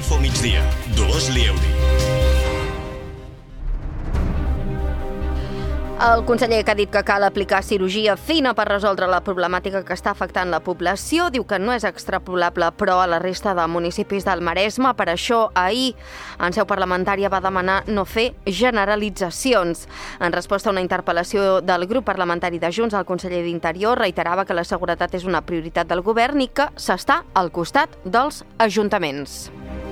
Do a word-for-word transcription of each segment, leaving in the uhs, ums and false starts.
Info migdia, Dolors Lieuri. El conseller que ha dit que cal aplicar cirurgia fina per resoldre la problemàtica que està afectant la població diu que no és extrapolable, però a la resta de municipis del Maresme. Per això, ahir, en seu parlamentària, va demanar no fer generalitzacions. En resposta a una interpel·lació del grup parlamentari de Junts, el conseller d'Interior reiterava que la seguretat és una prioritat del govern i que s'està al costat dels ajuntaments.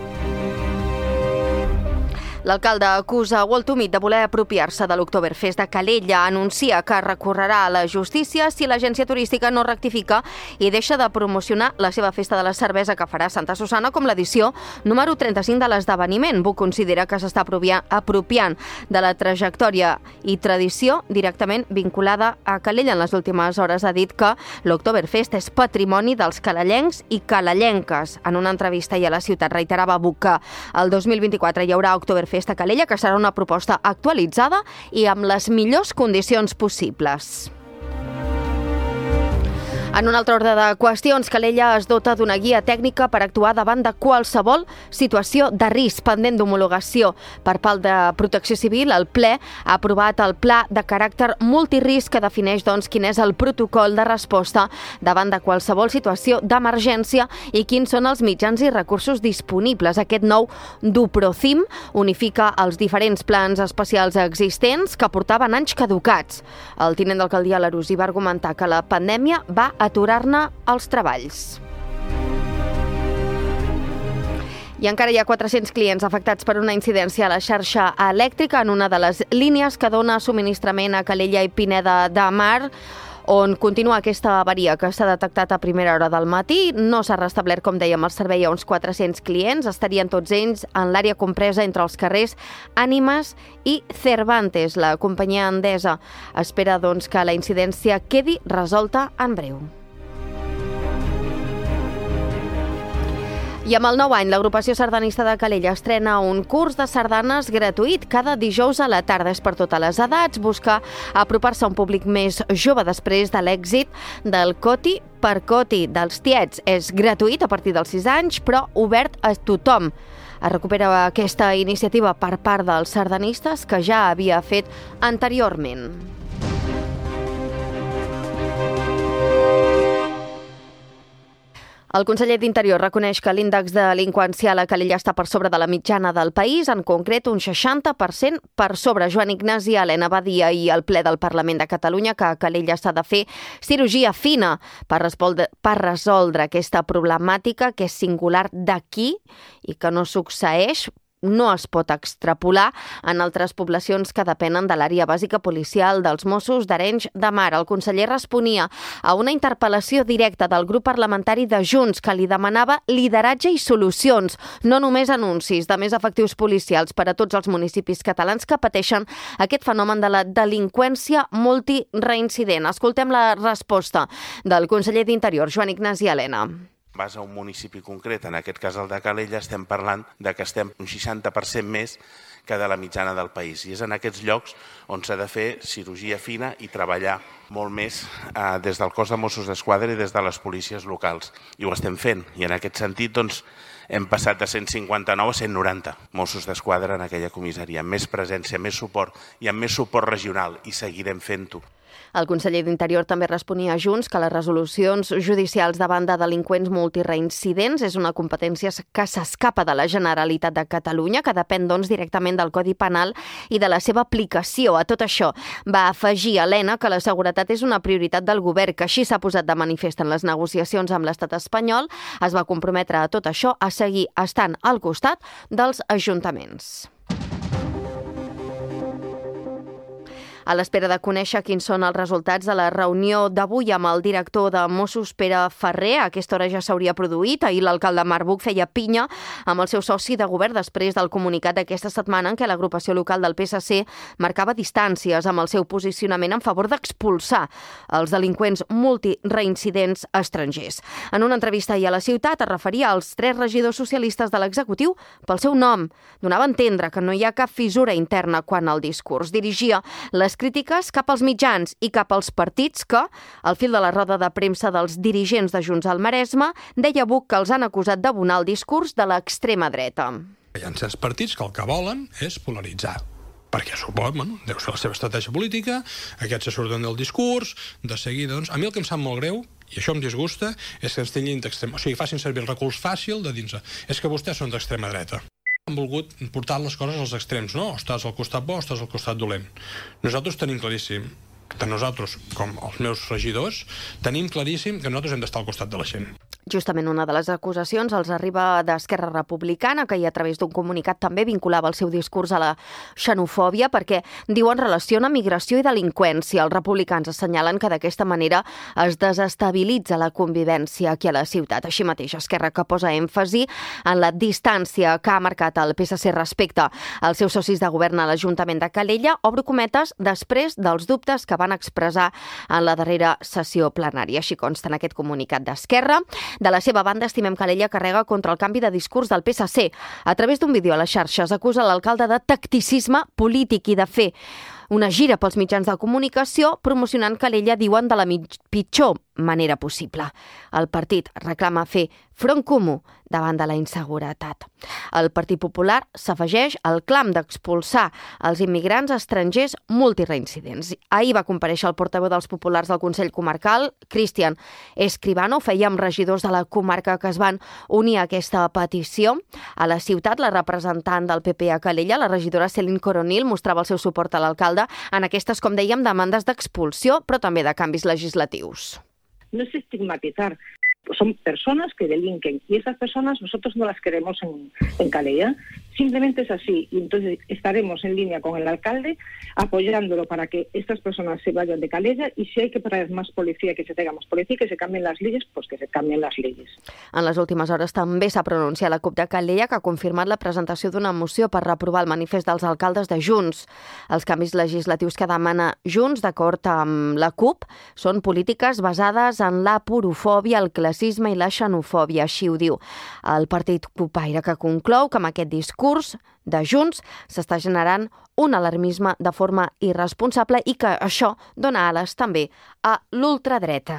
L'alcalde acusa World to Meet de voler apropiar-se de l'Oktoberfest de Calella. Anuncia que recorrerà a la justícia si l'agència turística no rectifica i deixa de promocionar la seva festa de la cervesa que farà Santa Susana com l'edició número trenta-cinc de l'esdeveniment. Buch considera que s'està apropiant de la trajectòria i tradició directament vinculada a Calella. En les últimes hores ha dit que l'Oktoberfest és patrimoni dels calellencs i calellenques. En una entrevista i a la ciutat reiterava Buch que el dos mil vint-i-quatre hi haurà Oktoberfest Festa Calella, que serà una proposta actualitzada i amb les millors condicions possibles. En un altre ordre de qüestions, Calella es dota d'una guia tècnica per actuar davant de qualsevol situació de risc pendent d'homologació. Per part de Protecció Civil, el ple ha aprovat el pla de caràcter multirisc que defineix doncs, quin és el protocol de resposta davant de qualsevol situació d'emergència i quins són els mitjans i recursos disponibles. Aquest nou DUPROCIM unifica els diferents plans especials existents que portaven anys caducats. El tinent d'alcaldia Larusí va argumentar que la pandèmia va aturar-ne els treballs. I encara hi ha quatre-cents clients afectats per una incidència a la xarxa elèctrica en una de les línies que dona subministrament a Calella i Pineda de Mar, on continua aquesta avaria que s'ha detectat a primera hora del matí. No s'ha restablert, com dèiem, el servei a uns quatre-cents clients. Estarien tots ells en l'àrea compresa entre els carrers Ànimes i Cervantes. La companyia Endesa espera doncs, que la incidència quedi resolta en breu. I amb el nou any, l'agrupació sardanista de Calella estrena un curs de sardanes gratuït cada dijous a la tarda. És per totes les edats, busca apropar-se a un públic més jove després de l'èxit del Coti per Coti dels tiets. És gratuït a partir dels sis anys, però obert a tothom. Es recupera aquesta iniciativa per part dels sardanistes que ja havia fet anteriorment. El conseller d'Interior reconeix que l'índex delinqüencial a Calella està per sobre de la mitjana del país, en concret un seixanta per cent per sobre. Joan Ignasi Elena va dir ahir al ple del Parlament de Catalunya que a Calella s'ha de fer cirurgia fina per resoldre, per resoldre aquesta problemàtica que és singular d'aquí i que no succeeix, no es pot extrapolar en altres poblacions que depenen de l'àrea bàsica policial dels Mossos d'Arenys de Mar. El conseller responia a una interpel·lació directa del grup parlamentari de Junts que li demanava lideratge i solucions, no només anuncis de més efectius policials per a tots els municipis catalans que pateixen aquest fenomen de la delinqüència multireincident. Escoltem la resposta del conseller d'Interior, Joan Ignasi Elena. Vas a un municipi concret, en aquest cas el de Calella, estem parlant de que estem un seixanta per cent més que de la mitjana del país. I és en aquests llocs on s'ha de fer cirurgia fina i treballar molt més eh, des del cos de Mossos d'Esquadra i des de les policies locals. I ho estem fent. I en aquest sentit doncs, hem passat de cent cinquanta-nou a cent noranta Mossos d'Esquadra en aquella comissaria, amb més presència, més suport i amb més suport regional, i seguirem fent-ho. El conseller d'Interior també responia a Junts que les resolucions judicials davant de delinqüents multireincidents és una competència que s'escapa de la Generalitat de Catalunya, que depèn doncs, directament del Codi Penal i de la seva aplicació. A tot això va afegir Elena que la seguretat és una prioritat del govern, que així s'ha posat de manifest en les negociacions amb l'estat espanyol. Es va comprometre a tot això a seguir estant al costat dels ajuntaments. A l'espera de conèixer quins són els resultats de la reunió d'avui amb el director de Mossos, Pere Ferrer, a aquesta hora ja s'hauria produït. Ahir l'alcalde Marc Buch feia pinya amb el seu soci de govern després del comunicat d'aquesta setmana en què l'agrupació local del P S C marcava distàncies amb el seu posicionament en favor d'expulsar els delinqüents multireincidents estrangers. En una entrevista ahir a la ciutat es referia als tres regidors socialistes de l'executiu pel seu nom. Donava a entendre que no hi ha cap fissura interna quan el discurs dirigia les les crítiques cap als mitjans i cap als partits que, al fil de la roda de premsa dels dirigents de Junts al Maresme, deia Buch que els han acusat d'abonar el discurs de l'extrema dreta. Hi ha certs partits que el que volen és polaritzar, perquè supos, bueno, deu ser la seva estratègia política, aquests se surten del discurs, de seguida, doncs, a mi el que em sap molt greu, i això em disgusta, és que ens tinguin d'extrema, o sigui, facin servir el recurs fàcil de dir-nos, és que vostès són d'extrema dreta. Han volgut portar les coses als extrems, no? O estàs al costat bo o estàs al costat dolent. Nosaltres tenim claríssim, tant nosaltres com els meus regidors, tenim claríssim que nosaltres hem d'estar al costat de la gent. Justament una de les acusacions els arriba d'Esquerra Republicana, que hi a través d'un comunicat també vinculava el seu discurs a la xenofòbia, perquè diuen relaciona migració i delinqüència. Els republicans assenyalen que d'aquesta manera es desestabilitza la convivència aquí a la ciutat. Així mateix, Esquerra que posa èmfasi en la distància que ha marcat el P S C respecte als seus socis de govern a l'Ajuntament de Calella, obro cometes, després dels dubtes que van expressar en la darrera sessió plenària. Així consta en aquest comunicat d'Esquerra. De la seva banda, Estimem Calella carrega contra el canvi de discurs del P S C. A través d'un vídeo a les xarxes acusa l'alcalde de tacticisme polític i de fer una gira pels mitjans de comunicació promocionant Calella, diuen, de la pitjor manera possible. El partit reclama fer front comú davant de la inseguretat. El Partit Popular s'afegeix al clam d'expulsar els immigrants estrangers multireincidents. Ahir va comparèixer el portaveu dels populars del Consell Comarcal, Cristian Escribano, feia amb regidors de la comarca que es van unir a aquesta petició. A la ciutat, la representant del P P a Calella, la regidora Céline Coronil, mostrava el seu suport a l'alcalde en aquestes, com dèiem, demandes d'expulsió, però també de canvis legislatius. No es estigmatizar, son personas que delinquen y esas personas nosotros no las queremos en, en Calella. Simplemente es así y entonces estaremos en línea con el alcalde apoyándolo para que estas personas se vayan de Calella y si hay que traer más policía, que se tenga más policía, que se cambien las leyes, pues que se cambien las leyes. En les últimes hores també s'ha pronunciat la CUP de Calella, que ha confirmat la presentació d'una moció per reprovar el manifest dels alcaldes de Junts. Els canvis legislatius que demana Junts, d'acord amb la CUP, són polítiques basades en la purofòbia, el classisme i la xenofòbia, així ho diu el partit cupaire, que conclou que amb aquest discurs de Junts s'està generant un alarmisme de forma irresponsable i que això dona ales també a l'ultradreta.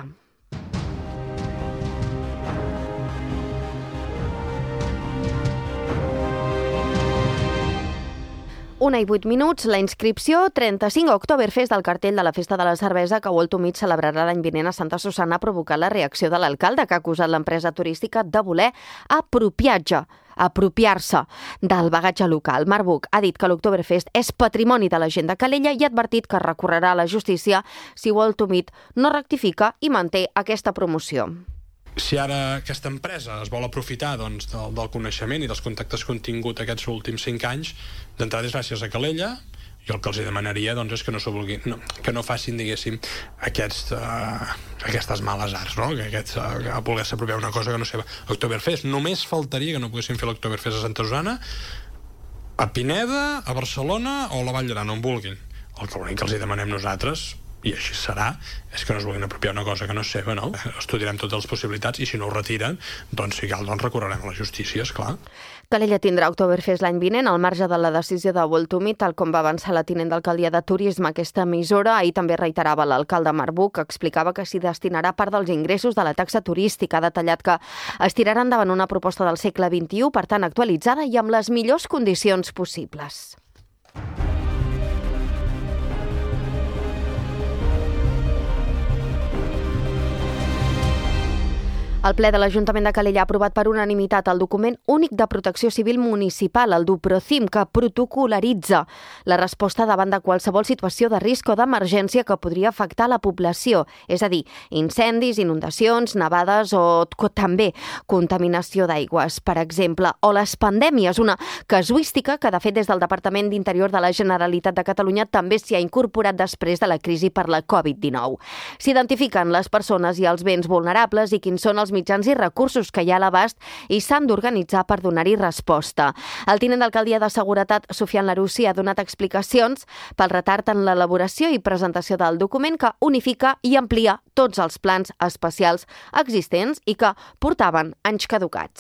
Una i vuit minuts, la inscripció trenta-cinc Oktoberfest del cartell de la Festa de la Cervesa que World to Meet celebrarà l'any vinent a Santa Susanna ha provocat la reacció de l'alcalde, que ha acusat l'empresa turística de voler apropiatge, apropiar-se del bagatge local. Marc Buch ha dit que l'Oktoberfest és patrimoni de la gent de Calella i ha advertit que recorrerà a la justícia si World to Meet no rectifica i manté aquesta promoció. Si ara aquesta empresa es vol aprofitar doncs, del, del coneixement i dels contactes que han tingut aquests últims cinc anys, d'entrada és gràcies a Calella. Jo el que els demanaria doncs, és que no, no, que no facin, diguéssim, aquests, uh, aquestes males arts, no? que, aquests, uh, que voler-se apropiar una cosa que no sé. Oktoberfest, només faltaria que no poguessin fer l'Oktoberfest a Santa Susanna, a Pineda, a Barcelona o a la Vall d'Aran, on vulguin. El que l'únic que els demanem nosaltres, i així serà, és que no es vulguin apropiar una cosa que no és seva, no? Estudiarem totes les possibilitats i si no ho retiren, doncs si cal, doncs recorrerem a la justícia, esclar. Calella tindrà Oktoberfest l'any vinent al marge de la decisió de World to Meet, tal com va avançar la tinent d'alcaldia de Turisme aquesta emissora. Ahir també reiterava l'alcalde Marc Buch, que explicava que s'hi destinarà part dels ingressos de la taxa turística. Ha detallat que es tirarà endavant una proposta del segle vint-i-u, per tant actualitzada i amb les millors condicions possibles. El ple de l'Ajuntament de Calella ha aprovat per unanimitat el document únic de protecció civil municipal, el DUPROCIM, que protocolaritza la resposta davant de qualsevol situació de risc o d'emergència que podria afectar la població, és a dir, incendis, inundacions, nevades o també contaminació d'aigües, per exemple, o les pandèmies, una casuística que, de fet, des del Departament d'Interior de la Generalitat de Catalunya també s'hi ha incorporat després de la crisi per la covid dinou. S'identifiquen les persones i els béns vulnerables i quins són els mitjans i recursos que hi ha a l'abast i s'han d'organitzar per donar-hi resposta. El tinent d'alcaldia de Seguretat, Sofian Larussi, ha donat explicacions pel retard en l'elaboració i presentació del document que unifica i amplia tots els plans especials existents i que portaven anys caducats.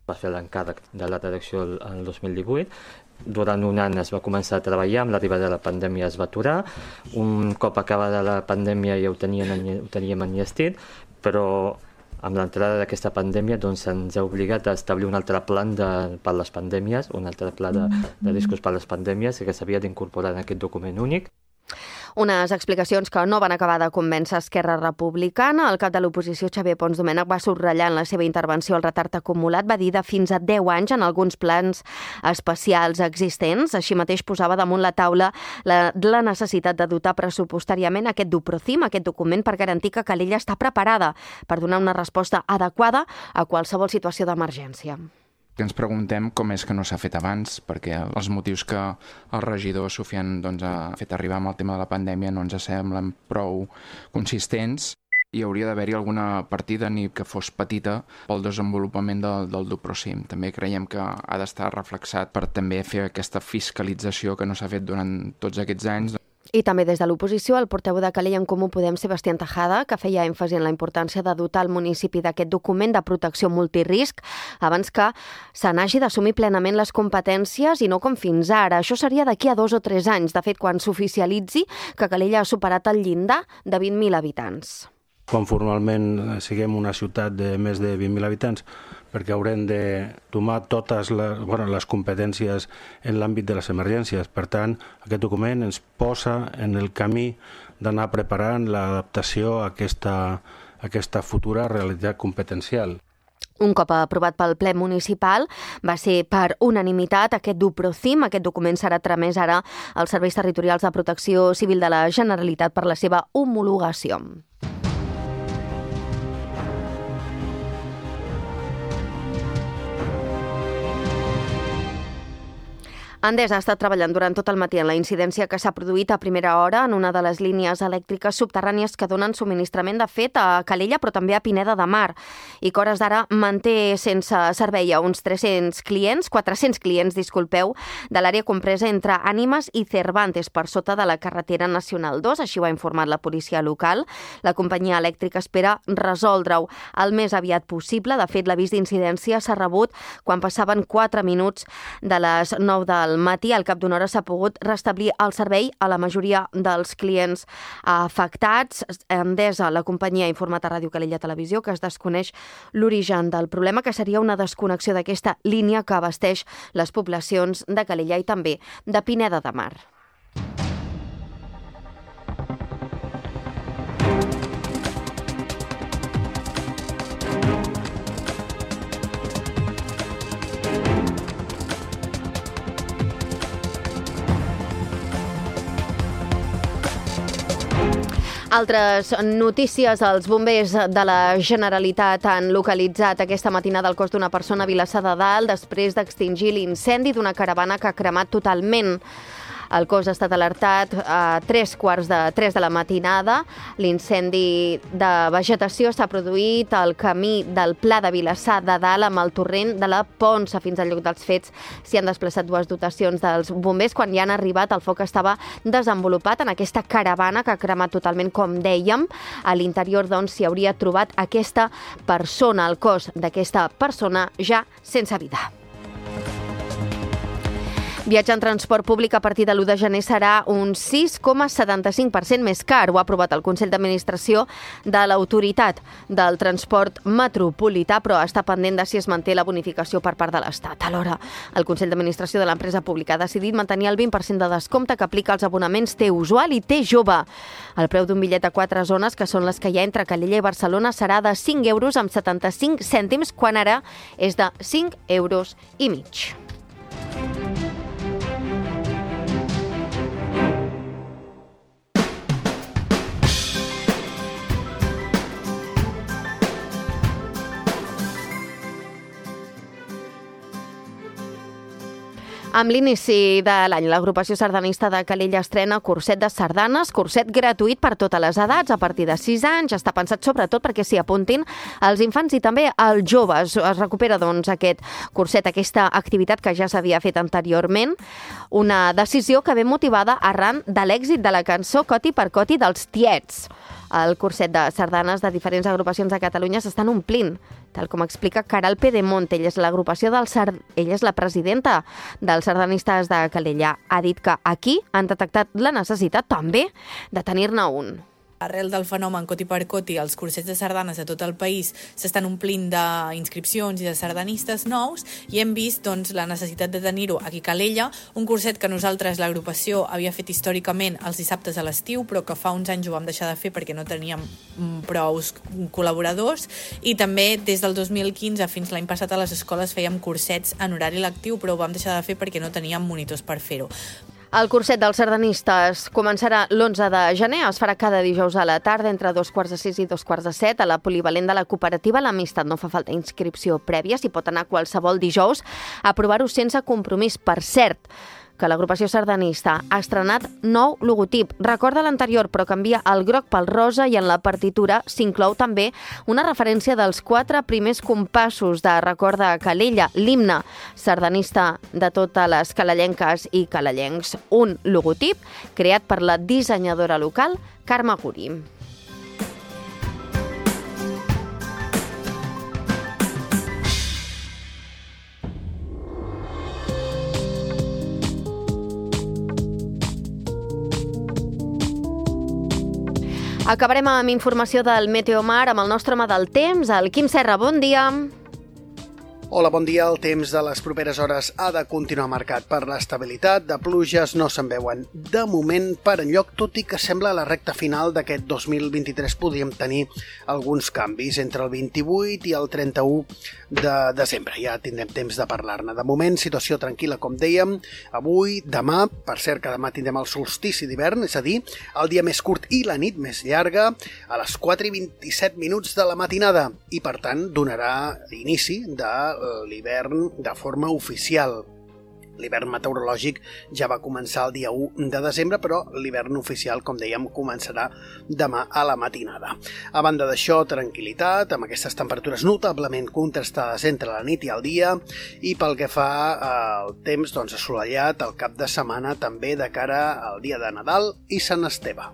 Va fer l'encàrrec de la redacció el dos mil divuit. Durant un any es va començar a treballar, amb l'arribada de la pandèmia es va aturar. Un cop acabada la pandèmia ja ho teníem, ho teníem enllestit, però amb l'entrada d'aquesta pandèmia doncs, ens ha obligat a establir un altre plan de, per les pandèmies, un altre pla de, de riscos per les pandèmies que s'havia d'incorporar en aquest document únic. Unes explicacions que no van acabar de convèncer Esquerra Republicana. El cap de l'oposició, Xavier Pons Domènech, va subratllar en la seva intervenció el retard acumulat, va dir de fins a deu anys en alguns plans especials existents. Així mateix posava damunt la taula la, la necessitat de dotar pressupostàriament aquest DUPROCIM, aquest document per garantir que Calella està preparada per donar una resposta adequada a qualsevol situació d'emergència. Que ens preguntem com és que no s'ha fet abans, perquè els motius que el regidor Sofian doncs, ha fet arribar amb el tema de la pandèmia no ens semblen prou consistents. Hi hauria d'haver-hi alguna partida, ni que fos petita, pel desenvolupament del, del DUPROCIM. També creiem que ha d'estar reflexat per també fer aquesta fiscalització que no s'ha fet durant tots aquests anys. I també des de l'oposició, el portaveu de Calella en Comú Podem, Sebastián Tejada, que feia èmfasi en la importància de dotar el municipi d'aquest document de protecció multirisc abans que se n'hagi d'assumir plenament les competències i no com fins ara. Això seria d'aquí a dos o tres anys, de fet, quan s'oficialitzi que Calella ha superat el llindar de vint mil habitants. Quan formalment siguem una ciutat de més de vint mil habitants, perquè haurem de tomar totes les, bueno, les competències en l'àmbit de les emergències. Per tant, aquest document ens posa en el camí d'anar preparant l'adaptació a aquesta, a aquesta futura realitat competencial. Un cop aprovat pel ple municipal, va ser per unanimitat aquest DUPROCIM. Aquest document serà tramès ara als serveis territorials de protecció civil de la Generalitat per la seva homologació. Endesa ha estat treballant durant tot el matí en la incidència que s'ha produït a primera hora en una de les línies elèctriques subterrànies que donen subministrament de fet a Calella, però també a Pineda de Mar, i que hores d'ara manté sense servei a uns tres-cents clients, quatre-cents clients, disculpeu, de l'àrea compresa entre Ànimes i Cervantes, per sota de la carretera nacional dos, així ho ha informat la policia local. La companyia elèctrica espera resoldre-ho el més aviat possible. De fet, l'avís d'incidència s'ha rebut quan passaven quatre minuts de les nou del matí. Al cap d'una hora s'ha pogut restablir el servei a la majoria dels clients afectats. Endesa, la companyia, ha informat a Ràdio Calella Televisió que es desconeix l'origen del problema, que seria una desconnexió d'aquesta línia que abasteix les poblacions de Calella i també de Pineda de Mar. Altres notícies. Els bombers de la Generalitat han localitzat aquesta matinada el cos d'una persona a Vilassar de Dalt després d'extingir l'incendi d'una caravana que ha cremat totalment. El cos ha estat alertat a tres quarts de tres de la matinada. L'incendi de vegetació s'ha produït al camí del Pla de Vilassar de Dalt amb el torrent de la Ponça. Fins al lloc dels fets s'hi han desplaçat dues dotacions dels bombers. Quan hi han arribat, el foc estava desenvolupat en aquesta caravana que ha cremat totalment, com dèiem. A l'interior, doncs, s'hi hauria trobat aquesta persona, el cos d'aquesta persona ja sense vida. Viatjar en transport públic a partir de l'u de gener serà un sis coma setanta-cinc per cent més car. Ho ha aprovat el Consell d'Administració de l'Autoritat del Transport Metropolità, però està pendent de si es manté la bonificació per part de l'Estat. Alhora, el Consell d'Administració de l'empresa pública ha decidit mantenir el vint per cent de descompte que aplica als abonaments T usual i T jove. El preu d'un bitllet a quatre zones, que són les que hi ha entre Calella i Barcelona, serà de cinc euros amb setanta-cinc cèntims, quan ara és de cinc euros i mig. Amb l'inici de l'any, l'agrupació sardanista de Calella estrena curset de sardanes, curset gratuït per totes les edats, a partir de sis anys. Està pensat sobretot perquè s'hi apuntin els infants i també els joves. Es recupera, doncs, aquest curset, aquesta activitat que ja s'havia fet anteriorment, una decisió que ve motivada arran de l'èxit de la cançó Coti per Coti dels Tiets. El curset de sardanes de diferents agrupacions de Catalunya s'estan omplint tal com explica Caral Pedemonte. Ella és l'agrupació del Sard... Ella és la presidenta dels sardanistes de Calella. Ha dit que aquí han detectat la necessitat també de tenir-ne un. Arrel del fenomen coti per coti, els cursets de sardanes de tot el país s'estan omplint d'inscripcions i de sardanistes nous i hem vist doncs, la necessitat de tenir-ho aquí a Calella, un curset que nosaltres, l'agrupació, havia fet històricament els dissabtes a l'estiu, però que fa uns anys ho vam deixar de fer perquè no teníem prous col·laboradors, i també des del dos mil quinze fins l'any passat a les escoles fèiem cursets en horari lectiu, però ho vam deixar de fer perquè no teníem monitors per fer-ho. El curset dels sardanistes començarà l'onze de gener, es farà cada dijous a la tarda entre dos quarts de sis i dos quarts de set a la polivalent de la cooperativa L'Amistat. No fa falta inscripció prèvia, s'hi pot anar qualsevol dijous a provar-ho sense compromís. Per cert, que l'agrupació sardanista ha estrenat nou logotip. Recorda l'anterior, però canvia el groc pel rosa i en la partitura s'inclou també una referència dels quatre primers compassos de Recorda Calella, l'himne sardanista de totes les calellenques i calellencs. Un logotip creat per la dissenyadora local Carme Guri. Acabarem amb informació del Meteomar amb el nostre home del temps, el Quim Serra. Bon dia. Hola, bon dia. El temps de les properes hores ha de continuar marcat per l'estabilitat. De pluges no se'n veuen de moment per enlloc, tot i que sembla a la recta final d'aquest dos mil vint-i-tres podríem tenir alguns canvis entre el vint-i-vuit i el trenta-u de desembre. Ja tindrem temps de parlar-ne. De moment, situació tranquil·la, com dèiem. Avui, demà, per cert que demà tindrem el solstici d'hivern, és a dir, el dia més curt i la nit més llarga, a les quatre i vint-i-set minuts de la matinada, i per tant donarà inici de l'hivern de forma oficial. L'hivern meteorològic ja va començar el dia u de desembre, però l'hivern oficial, com dèiem, començarà demà a la matinada. A banda d'això, tranquil·litat, amb aquestes temperatures notablement contrastades entre la nit i el dia, i pel que fa al temps, doncs, assolellat el cap de setmana també de cara al dia de Nadal i Sant Esteve.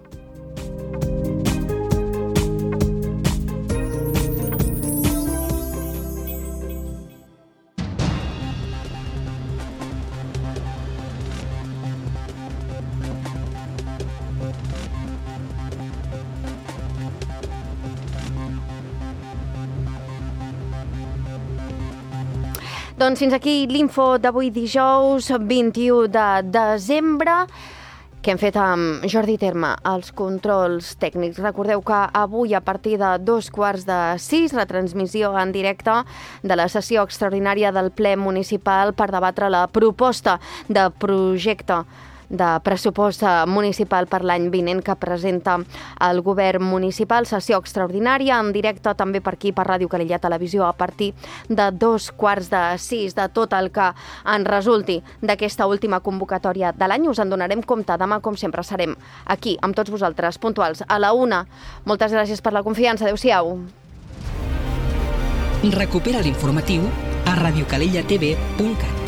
Doncs fins aquí l'info d'avui dijous vint-i-u de desembre que hem fet amb Jordi Terme, els controls tècnics. Recordeu que avui a partir de dos quarts de sis, retransmissió en directe de la sessió extraordinària del ple municipal per debatre la proposta de projecte de pressupost municipal per l'any vinent que presenta el govern municipal. Sessió extraordinària en directe també per aquí, per Ràdio Calella Televisió, a partir de dos quarts de sis. De tot el que en resulti d'aquesta última convocatòria de l'any us en donarem compte. Demà, com sempre, serem aquí amb tots vosaltres, puntuals a la una. Moltes gràcies per la confiança. Adéu-siau. Recupera l'informatiu a radiocalellatv punt cat.